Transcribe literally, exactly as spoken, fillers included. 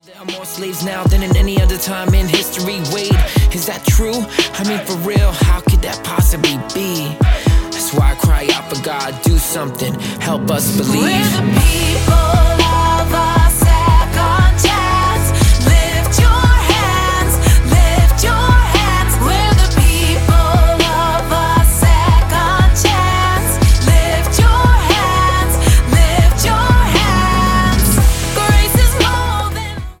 There are more slaves now than in any other time in history. Wait, is that true? I mean, for real, how could that possibly be? That's why I cry out for God, do something, help us believe. We're the people.